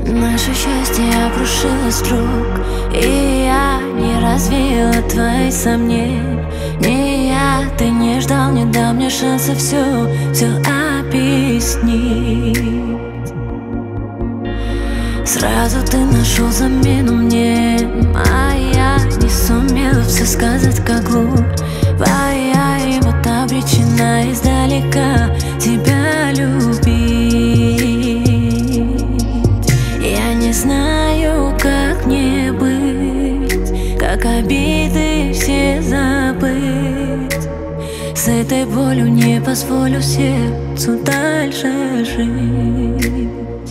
Наше счастье обрушилось вдруг, и я не развеяла твои сомнения. Не я, ты не ждал, не дал мне шанса все объяснить. Сразу ты нашел замену мне, а я не сумела все сказать, как глупая. И вот обречена издалека тебя любить. Я не знаю, как мне быть, как обиды все забыть. С этой болью не позволю сердцу дальше жить.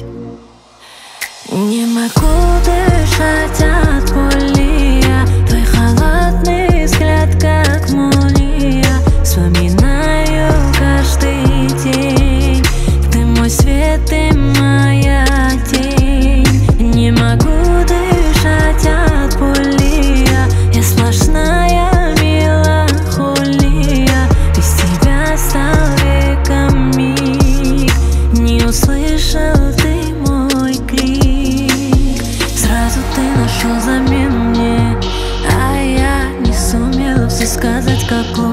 Не могу дышать от боли я, твой холодный взгляд, как молния. Вспоминаю каждый день, ты мой свет, ты моя тень. Не могу дышать от боли я сплошная меланхолия. Без тебя стал веком миг, не услышал ты мой крик. Сразу ты нашел замену мне, а я не сумела все сказать, как